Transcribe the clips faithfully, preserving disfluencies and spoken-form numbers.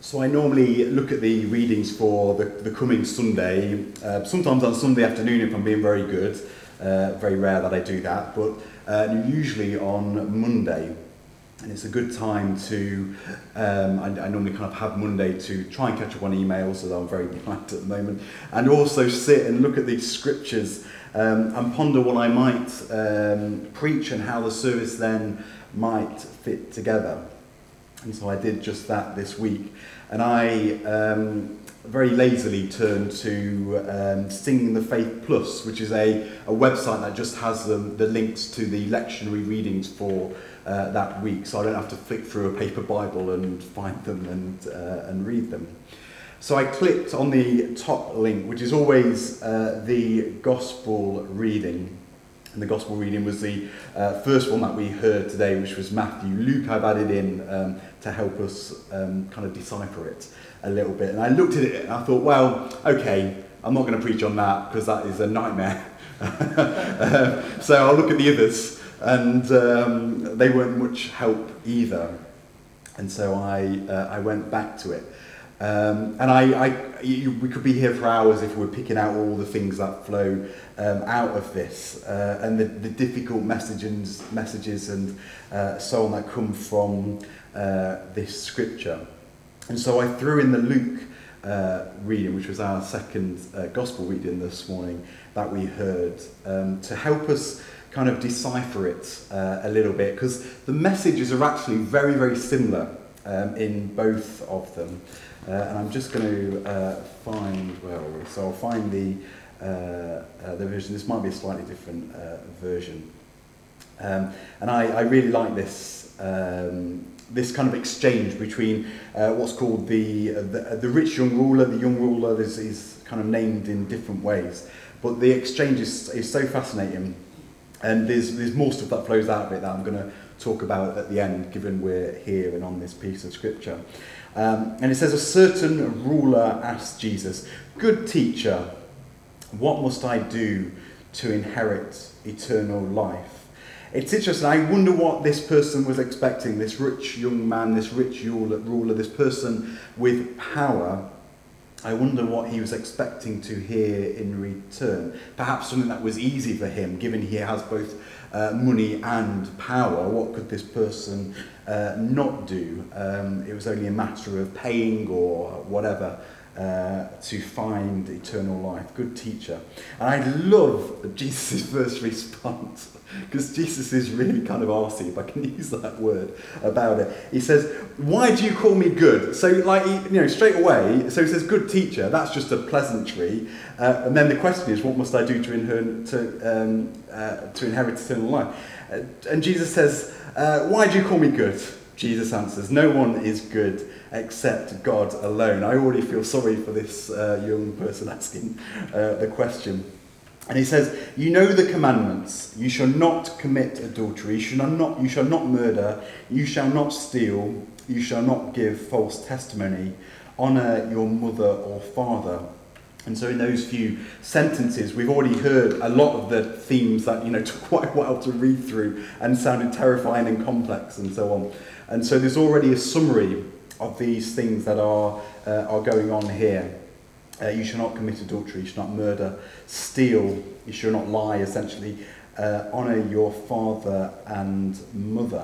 So I normally look at the readings for the, the coming Sunday, uh, sometimes on Sunday afternoon if I'm being very good, uh, very rare that I do that, but uh, usually on Monday. And it's a good time to, um, I, I normally kind of have Monday to try and catch up on emails, although I'm very behind at the moment, and also sit and look at these scriptures um, and ponder what I might um, preach and how the service then might fit together. And so I did just that this week. And I um, very lazily turned to um, Singing the Faith Plus, which is a, a website that just has the, the links to the lectionary readings for uh, that week. So I don't have to flick through a paper Bible and find them and, uh, and read them. So I clicked on the top link, which is always uh, the gospel reading. And the gospel reading was the uh, first one that we heard today, which was Matthew. Luke I've added in um, to help us um, kind of decipher it a little bit. And I looked at it and I thought, well, okay, I'm not going to preach on that because that is a nightmare. um, so I'll look at the others, and um, they weren't much help either. And so I uh, I went back to it. Um, and I, I, you, we could be here for hours if we're picking out all the things that flow um, out of this uh, and the, the difficult messages, messages and uh, so on that come from uh, this scripture. And so I threw in the Luke uh, reading, which was our second uh, gospel reading this morning that we heard, um, to help us kind of decipher it uh, a little bit, because the messages are actually very, very similar um, in both of them. Uh, and I'm just going to uh, find, well, so I'll find the uh, uh, the version. This might be a slightly different uh, version. Um, and I, I really like this um, this kind of exchange between uh, what's called the, uh, the the rich young ruler. The young ruler is, is kind of named in different ways, but the exchange is, is so fascinating. And there's there's more stuff that flows out of it that I'm going to talk about at the end, given we're here and on this piece of scripture. Um, and it says, a certain ruler asked Jesus, "Good teacher, what must I do to inherit eternal life?" It's interesting. I wonder what this person was expecting, this rich young man, this rich ruler, this person with power. I wonder what he was expecting to hear in return. Perhaps something that was easy for him, given he has both uh, money and power. What could this person uh, not do? Um, it was only a matter of paying or whatever uh, to find eternal life. Good teacher. And I love Jesus' first response, because Jesus is really kind of arsey, if I can use that word, about it. He says, "Why do you call me good?" So, like, you know, straight away, so he says, "Good teacher," that's just a pleasantry. Uh, and then the question is, what must I do to inherit, to, um, uh, to inherit eternal life? Uh, and Jesus says, uh, "Why do you call me good?" Jesus answers, "No one is good except God alone." I already feel sorry for this uh, young person asking uh, the question. And he says, "You know the commandments. You shall not commit adultery. You shall not, you shall not murder. You shall not steal. You shall not give false testimony. Honour your mother or father." And so in those few sentences, we've already heard a lot of the themes that, you know, took quite a while to read through and sounded terrifying and complex and so on. And so there's already a summary of these things that are uh, are going on here. Uh, you shall not commit adultery, you shall not murder, steal, you shall not lie, essentially. Uh, honour your father and mother.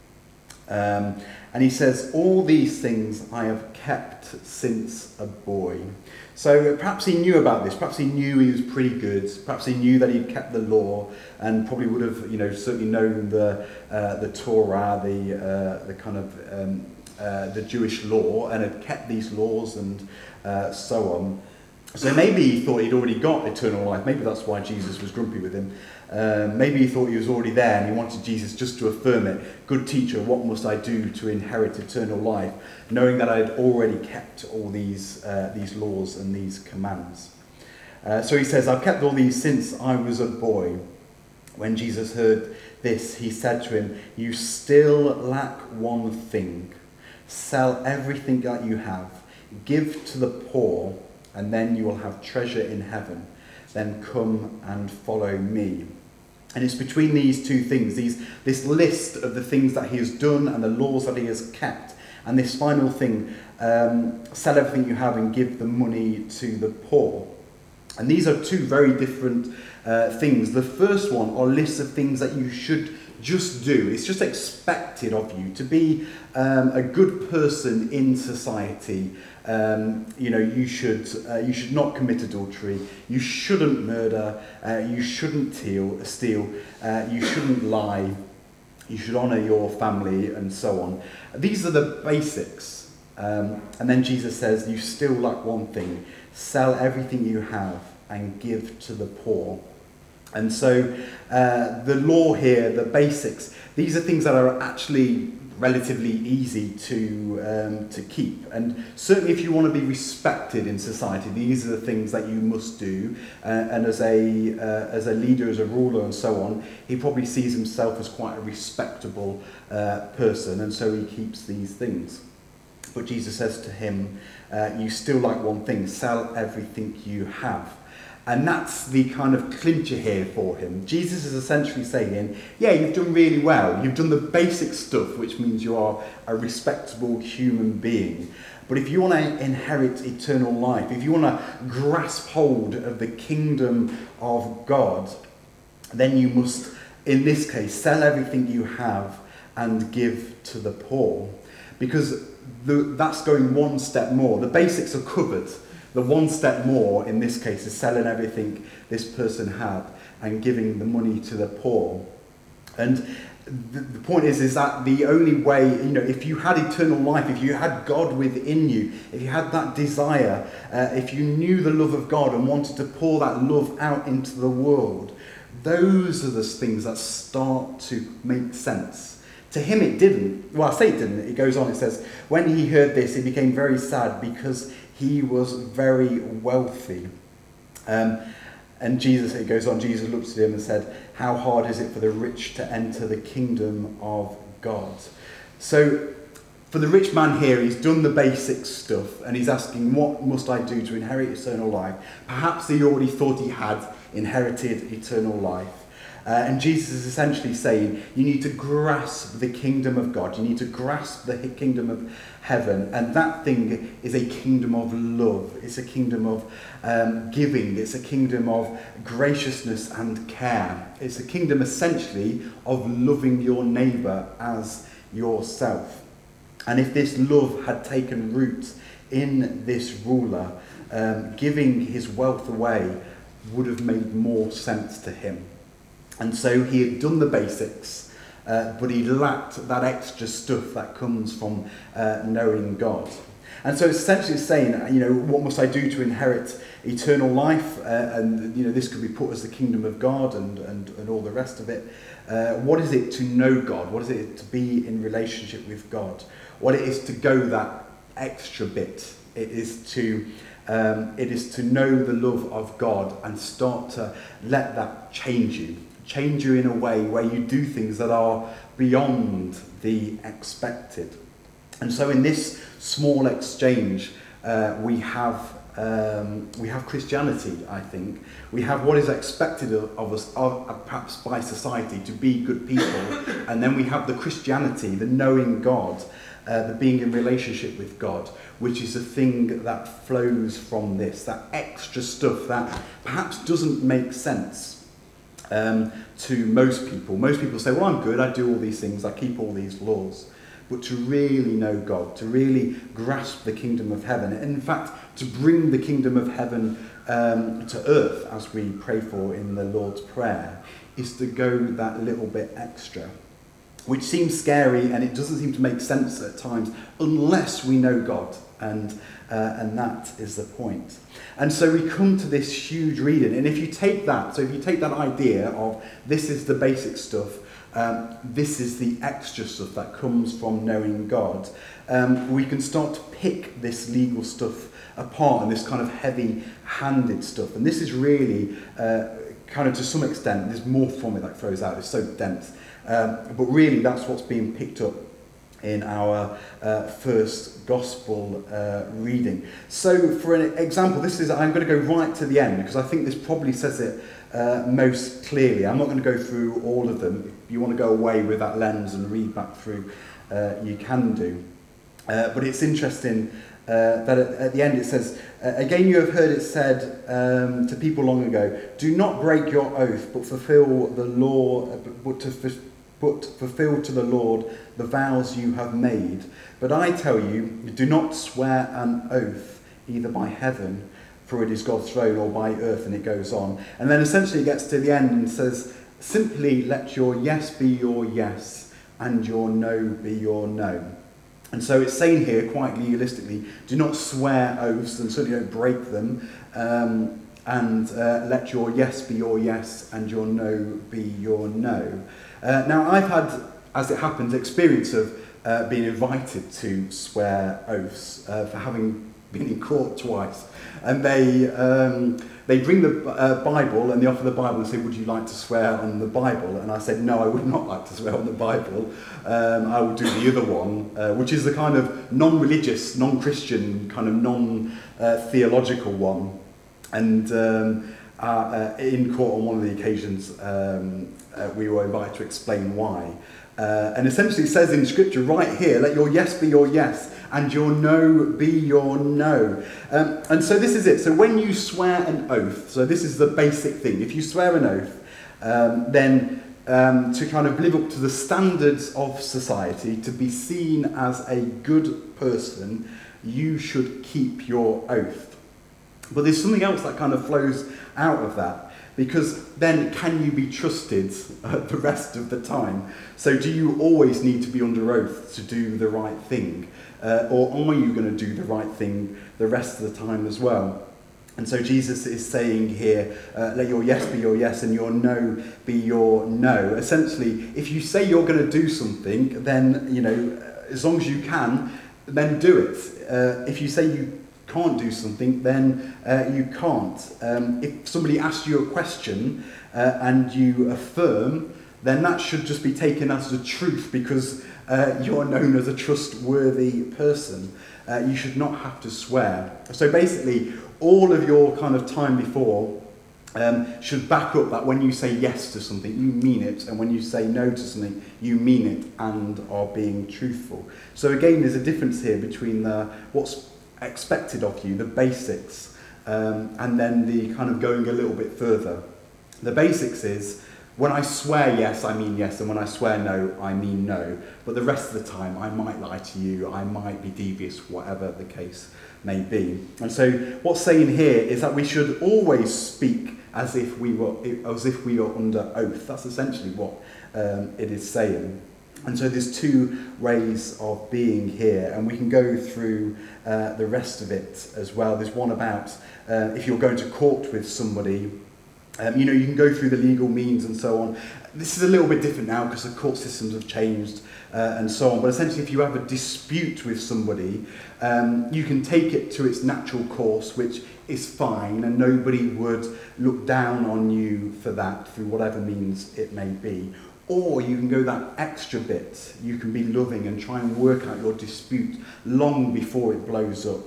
Um, and he says, "All these things I have kept since a boy." So perhaps he knew about this, perhaps he knew he was pretty good, perhaps he knew that he'd kept the law, and probably would have, you know, certainly known the uh, the Torah, the uh, the kind of um, uh, the Jewish law, and had kept these laws and uh, so on. So maybe he thought he'd already got eternal life. Maybe that's why Jesus was grumpy with him. Uh, maybe he thought he was already there and he wanted Jesus just to affirm it. "Good teacher, what must I do to inherit eternal life?" Knowing that I'd already kept all these uh, these laws and these commands. Uh, so he says, "I've kept all these since I was a boy." When Jesus heard this, he said to him, "You still lack one thing. Sell everything that you have, give to the poor, and then you will have treasure in heaven. Then come and follow me." And it's between these two things, these this list of the things that he has done and the laws that he has kept, And this final thing, um, sell everything you have and give the money to the poor. And these are two very different uh, things. The first one are lists of things that you should just do. It's just expected of you to be um, a good person in society. Um, you know, you should uh, you should not commit adultery. You shouldn't murder. Uh, you shouldn't steal. Steal. Uh, you shouldn't lie. You should honour your family, and so on. These are the basics. Um, and then Jesus says, "You still lack one thing. Sell everything you have and give to the poor." And so uh, the law here, the basics, these are things that are actually relatively easy to um, to keep. And certainly if you want to be respected in society, these are the things that you must do. Uh, and as a uh, as a leader, as a ruler and so on, he probably sees himself as quite a respectable uh, person, and so he keeps these things. But Jesus says to him, uh, you still lack one thing, sell everything you have. And that's the kind of clincher here for him. Jesus is essentially saying, yeah, you've done really well. You've done the basic stuff, which means you are a respectable human being. But if you want to inherit eternal life, if you want to grasp hold of the kingdom of God, then you must, in this case, sell everything you have and give to the poor. Because the, that's going one step more. The basics are covered. The one step more in this case is selling everything this person had and giving the money to the poor. And the, the point is, is that the only way, you know, if you had eternal life, if you had God within you, if you had that desire, uh, if you knew the love of God and wanted to pour that love out into the world, those are the things that start to make sense. To him it didn't. Well, I say it didn't. It goes on, it says, when he heard this, he became very sad because he was very wealthy. Um, and Jesus, it goes on, Jesus looked at him and said, how hard is it for the rich to enter the kingdom of God? So for the rich man here, he's done the basic stuff and he's asking, what must I do to inherit eternal life? Perhaps he already thought he had inherited eternal life. Uh, and Jesus is essentially saying, you need to grasp the kingdom of God. You need to grasp the kingdom of heaven. And that thing is a kingdom of love. It's a kingdom of um, giving. It's a kingdom of graciousness and care. It's a kingdom essentially of loving your neighbour as yourself. And if this love had taken root in this ruler, um, giving his wealth away would have made more sense to him. And so he had done the basics, uh, but he lacked that extra stuff that comes from uh, knowing God. And so it's essentially saying, you know, what must I do to inherit eternal life? Uh, and, you know, this could be put as the kingdom of God and, and, and all the rest of it. Uh, what is it to know God? What is it to be in relationship with God? What it is to go that extra bit. It is to... Um, it is to know the love of God and start to let that change you. Change you in a way where you do things that are beyond the expected. And so in this small exchange, uh, we have um, we have Christianity, I think. We have what is expected of, of us, of, of perhaps by society, to be good people. And then we have the Christianity, the knowing God, uh, the being in relationship with God, which is a thing that flows from this, that extra stuff that perhaps doesn't make sense. Um, to most people. Most people say, well, I'm good, I do all these things, I keep all these laws. But to really know God, to really grasp the kingdom of heaven, and in fact, to bring the kingdom of heaven um, to earth, as we pray for in the Lord's Prayer, is to go that little bit extra. Which seems scary, and it doesn't seem to make sense at times, unless we know God. And uh, and that is the point. And so we come to this huge reading, and if you take that, so if you take that idea of this is the basic stuff, um, this is the extra stuff that comes from knowing God, um, we can start to pick this legal stuff apart and this kind of heavy-handed stuff. And this is really, uh, kind of to some extent, there's more from it that throws out, it's so dense. Um, but really that's what's being picked up in our uh, first gospel uh, reading. So for an example, this is, I'm going to go right to the end because I think this probably says it uh, most clearly. I'm not going to go through all of them. If you want to go away with that lens and read back through, uh, you can do. Uh, but it's interesting uh, that at, at the end it says, uh, again you have heard it said um, to people long ago, do not break your oath, but fulfill the law, uh, but, to, but fulfill to the Lord the vows you have made. But I tell you, do not swear an oath, either by heaven, for it is God's throne, or by earth, and it goes on. And then essentially it gets to the end and says, simply let your yes be your yes, and your no be your no. And so it's saying here, quite legalistically, do not swear oaths, and certainly don't break them, um, and uh, let your yes be your yes, and your no be your no. Uh, now, I've had, as it happens, experience of uh, being invited to swear oaths uh, for having been in court twice. And they um, they bring the uh, Bible, and they offer the Bible and say, would you like to swear on the Bible? And I said, no, I would not like to swear on the Bible. Um, I would do the other one, uh, which is the kind of non-religious, non-Christian, kind of non-theological one. And um, uh, uh, in court on one of the occasions, um, uh, we were invited to explain why. Uh, and essentially it says in Scripture right here, let your yes be your yes, and your no be your no. Um, and so this is it. So when you swear an oath, so this is the basic thing. If you swear an oath, um, then um, to kind of live up to the standards of society, to be seen as a good person, you should keep your oath. But there's something else that kind of flows out of that. Because then can you be trusted uh, the rest of the time? So do you always need to be under oath to do the right thing? Uh, or are you going to do the right thing the rest of the time as well? And so Jesus is saying here, uh, let your yes be your yes and your no be your no. Essentially, if you say you're going to do something, then, you know, as long as you can, then do it. Uh, if you say you can't do something, then uh, you can't. Um, if somebody asks you a question uh, and you affirm, then that should just be taken as the truth, because uh, you're known as a trustworthy person. Uh, you should not have to swear. So basically, all of your kind of time before um, should back up that when you say yes to something, you mean it, and when you say no to something, you mean it and are being truthful. So again, there's a difference here between the, what's expected of you, the basics, um, and then the kind of going a little bit further. The basics is, when I swear yes, I mean yes, and when I swear no, I mean no. But the rest of the time, I might lie to you, I might be devious, whatever the case may be. And so what's saying here is that we should always speak as if we were as if we are under oath. That's essentially what um, it is saying. And so there's two ways of being here, and we can go through uh, the rest of it as well. There's one about uh, if you're going to court with somebody, um, you know, you can go through the legal means and so on. This is a little bit different now because the court systems have changed uh, and so on. But essentially, if you have a dispute with somebody, um, you can take it to its natural course, which is fine, and nobody would look down on you for that through whatever means it may be. Or you can go that extra bit. You can be loving and try and work out your dispute long before it blows up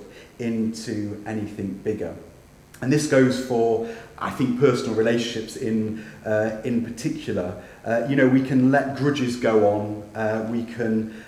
into anything bigger. And this goes for, I think, personal relationships in uh, in particular. Uh, you know, we can let grudges go on. Uh, we can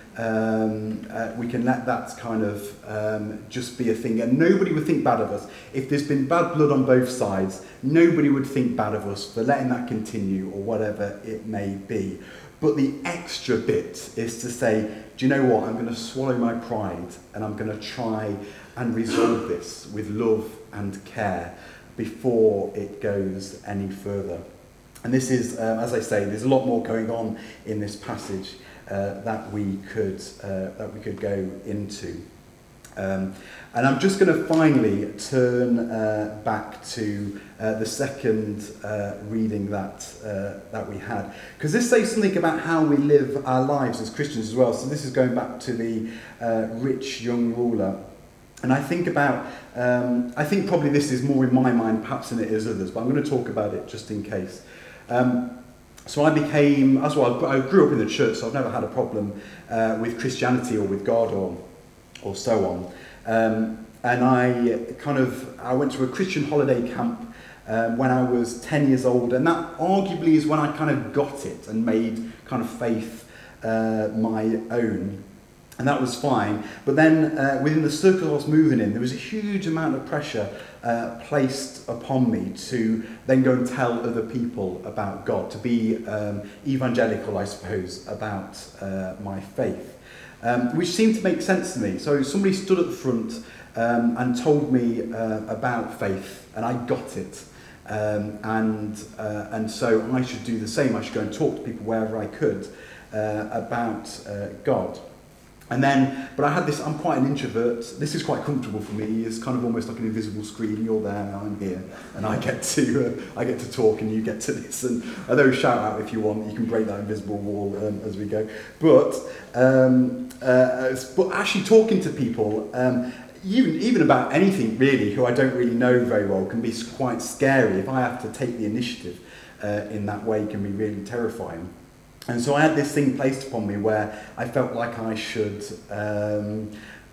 um, uh, we can let that kind of um, just be a thing, and nobody would think bad of us. If there's been bad blood on both sides, nobody would think bad of us for letting that continue or whatever it may be. But the extra bit is to say, do you know what? I'm going to swallow my pride, and I'm going to try and resolve this with love and care before it goes any further. And this is, um, as I say, there's a lot more going on in this passage uh, that we could uh, that we could go into. Um, and I'm just going to finally turn uh, back to uh, the second uh, reading that uh, that we had, because this says something about how we live our lives as Christians as well. So this is going back to the uh, rich young ruler. And I think about, um, I think probably this is more in my mind perhaps than it is others, but I'm going to talk about it just in case. Um, so I became, as well, I grew up in the church, so I've never had a problem uh, with Christianity or with God or or so on. Um, and I kind of, I went to a Christian holiday camp um, when I was ten years old, and that arguably is when I kind of got it and made kind of faith uh, my own. And that was fine. But then uh, within the circle I was moving in, there was a huge amount of pressure uh, placed upon me to then go and tell other people about God, to be um, evangelical, I suppose, about uh, my faith, um, which seemed to make sense to me. So somebody stood at the front um, and told me uh, about faith, and I got it. Um, and, uh, and so I should do the same. I should go and talk to people wherever I could uh, about uh, God. And then, but I had this, I'm quite an introvert. This is quite comfortable for me. It's kind of almost like an invisible screen. You're there and I'm here. And I get to uh, I get to talk and you get to listen. Although shout out if you want. You can break that invisible wall um, as we go. But, um, uh, but actually talking to people, um, even, even about anything really, who I don't really know very well, can be quite scary. If I have to take the initiative uh, in that way, it can be really terrifying. And so I had this thing placed upon me where I felt like I should um,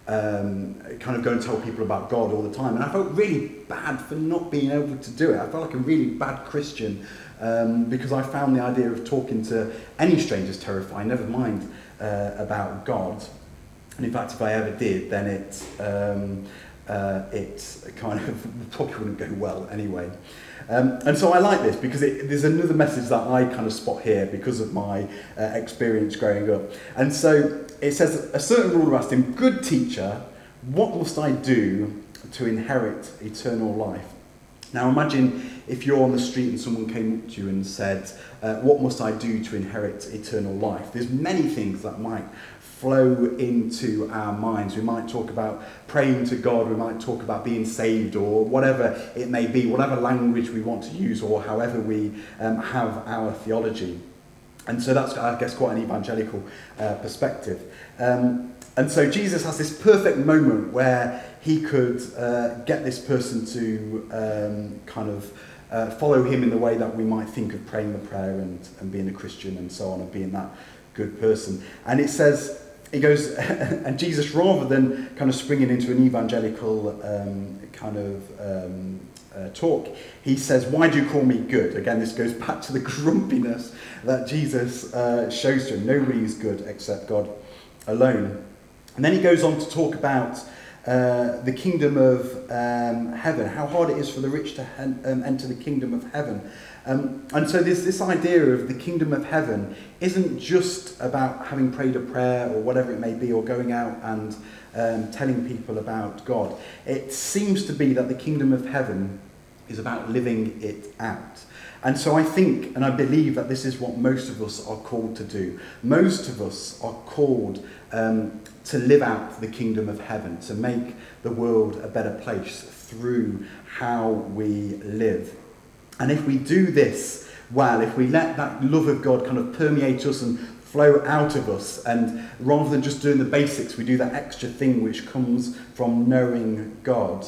um, kind of go and tell people about God all the time. And I felt really bad for not being able to do it. I felt like a really bad Christian um, because I found the idea of talking to any strangers terrifying, never mind uh, about God. And in fact, if I ever did, then it, um, uh, it kind of probably wouldn't go well anyway. Um, and so I like this because it, there's another message that I kind of spot here because of my uh, experience growing up. And so it says, a certain ruler asked him, "Good teacher, what must I do to inherit eternal life?" Now imagine if you're on the street and someone came up to you and said, uh, "What must I do to inherit eternal life?" There's many things that might flow into our minds. We might talk about praying to God, we might talk about being saved, or whatever it may be, whatever language we want to use, or however we um, have our theology. And so that's, I guess, quite an evangelical uh, perspective. Um, and so Jesus has this perfect moment where he could uh, get this person to um, kind of uh, follow him in the way that we might think of praying the prayer and, and being a Christian and so on, and being that good person. And it says, it goes, and Jesus, rather than kind of springing into an evangelical um, kind of um, uh, talk, he says, "Why do you call me good?" Again, this goes back to the grumpiness that Jesus uh, shows to him. Nobody is good except God alone. And then he goes on to talk about uh, the kingdom of um, heaven, how hard it is for the rich to he- um, enter the kingdom of heaven. Um, and so this, this idea of the kingdom of heaven isn't just about having prayed a prayer or whatever it may be, or going out and um, telling people about God. It seems to be that the kingdom of heaven is about living it out. And so I think, and I believe that this is what most of us are called to do. Most of us are called um, to live out the kingdom of heaven, to make the world a better place through how we live. And if we do this well, if we let that love of God kind of permeate us and flow out of us, and rather than just doing the basics, we do that extra thing which comes from knowing God,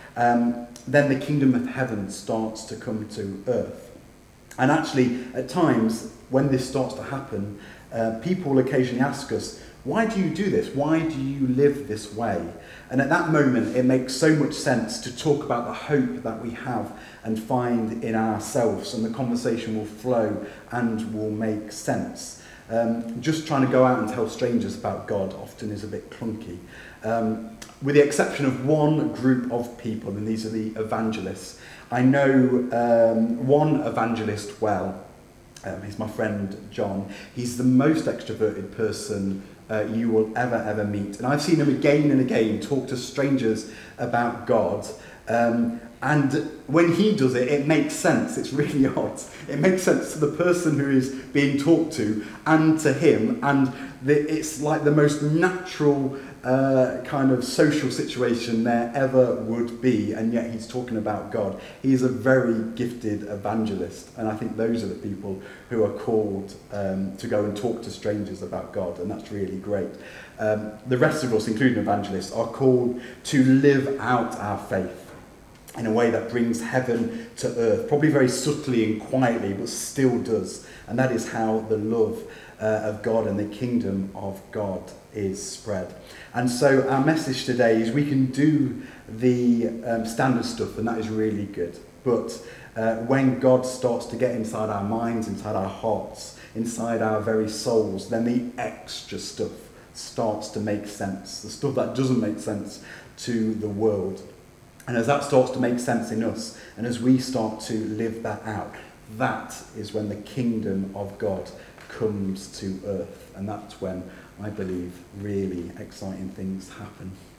um, then the kingdom of heaven starts to come to earth. And actually, at times, when this starts to happen, uh, people will occasionally ask us, "Why do you do this? Why do you live this way?" And at that moment, it makes so much sense to talk about the hope that we have and find in ourselves, and the conversation will flow and will make sense. Um, just trying to go out and tell strangers about God often is a bit clunky. Um, with the exception of one group of people, and these are the evangelists. I know um, one evangelist well. Um, he's my friend John. He's the most extroverted person uh, you will ever, ever meet. And I've seen him again and again talk to strangers about God. Um, and when he does it, it makes sense. It's really odd. It makes sense to the person who is being talked to and to him. And the, it's like the most natural uh, kind of social situation there ever would be. And yet he's talking about God. He is a very gifted evangelist. And I think those are the people who are called um, to go and talk to strangers about God. And that's really great. Um, the rest of us, including evangelists, are called to live out our faith in a way that brings heaven to earth, probably very subtly and quietly, but still does. And that is how the love uh, of God and the kingdom of God is spread. And so our message today is we can do the um, standard stuff, and that is really good. But uh, when God starts to get inside our minds, inside our hearts, inside our very souls, then the extra stuff starts to make sense, the stuff that doesn't make sense to the world. And as that starts to make sense in us, and as we start to live that out, that is when the kingdom of God comes to earth. And that's when, I believe, really exciting things happen.